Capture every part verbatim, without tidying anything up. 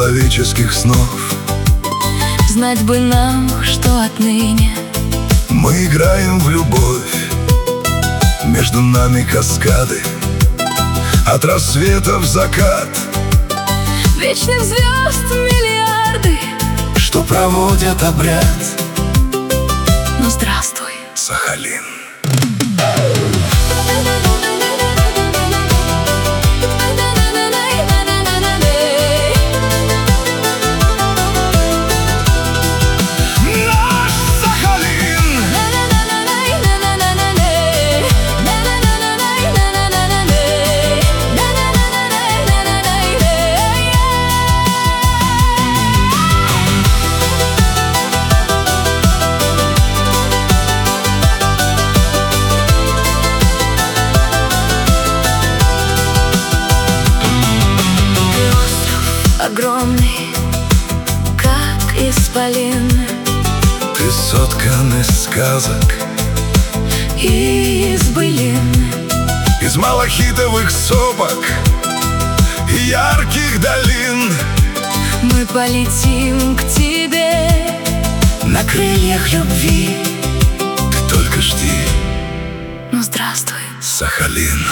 человеческих снов. Знать бы нам, что отныне мы играем в любовь. Между нами каскады, от рассвета в закат, вечных звезд миллиарды, что проводят обряд. Ну здравствуй, Сахалин. огромный, как исполин. Ты соткан из сказок и из былин, из малахитовых сопок и ярких долин. Мы полетим к тебе на крыльях любви. Ты только жди. Ну здравствуй, Сахалин.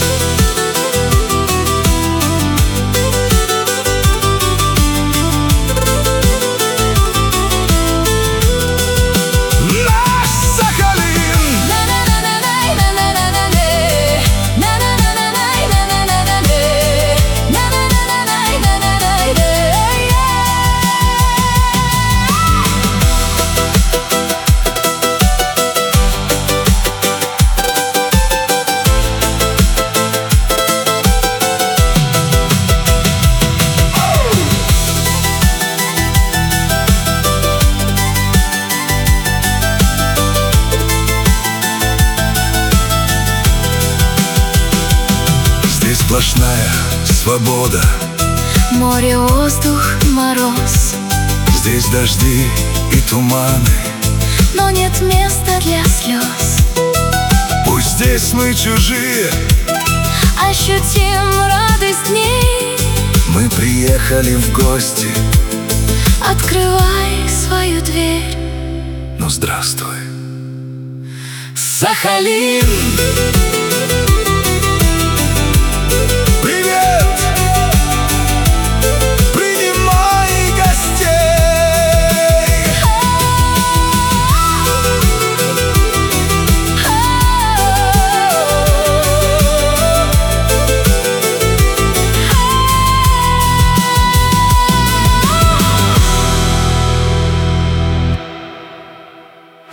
Сплошная свобода, море, воздух, мороз. Здесь дожди и туманы, но нет места для слез. Пусть здесь мы чужие, ощутим радость дней. Мы приехали в гости. Открывай свою дверь. Ну здравствуй, Сахалин.